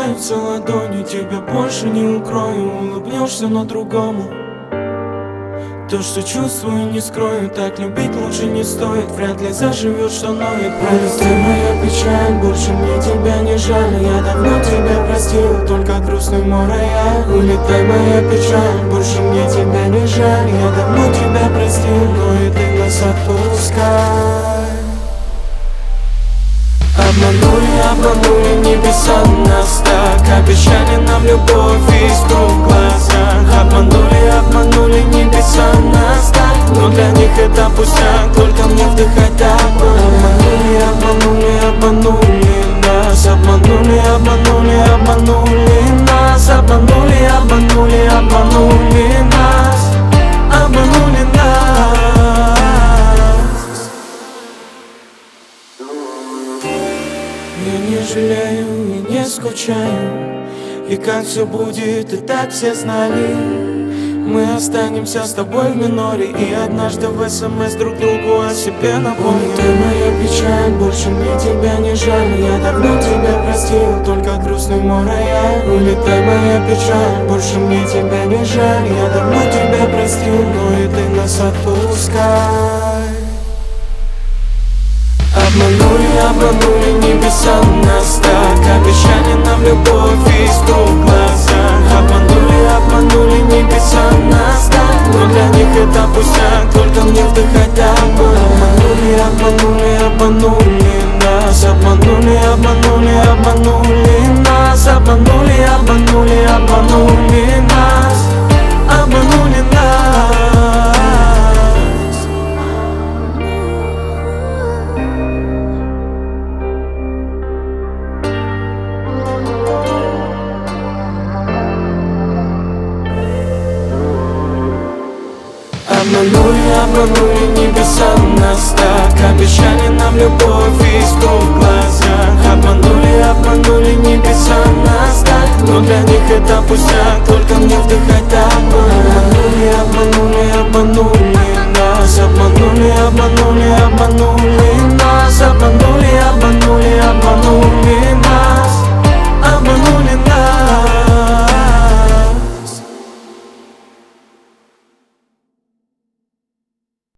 сжимаются ладони, тебя больше не укрою. Улыбнешься, но другому. То, что чувствую, не скрою. Так любить лучше не стоит, вряд ли заживет, что ноет. Прости моя печаль, больше мне тебя не жаль. Я давно тебя простил, только грустный мой рояль. Улетай, моя печаль, больше мне тебя не жаль. Я давно тебя простил, но и ты нас отпускай. Обманули небеса нас так. Обещали нам любовь и искру в глазах. Обманули небеса нас так. Но для них это пустяк, только мне вдыхать так. Обманули нас. Обманули нас. Обманули нас. Обманули нас. Я не жалею и не скучаю. И как все будет, и так все знали. Мы останемся с тобой в миноре. И однажды в СМС друг другу о себе напомним. Ты моя печаль, больше мне тебя не жаль. Я давно тебя простил, только грустный мой рояль. Улетай, моя печаль, больше мне тебя не жаль. Я давно тебя простил, но и ты нас отпускай. Обманули небеса нас так. Обещали нам любовь и искру в глазах. Обманули небеса нас так. Но для них это пустяк, только мне вдыхать так. Обманули нас. Обманули нас. Обманули нас. Обманули нас. Обманули небеса нас так. Обещали нам любовь и искру в глазах. Обманули небеса нас так. Но для них это пустяк, только мне вдыхать так. Обманули нас. Обманули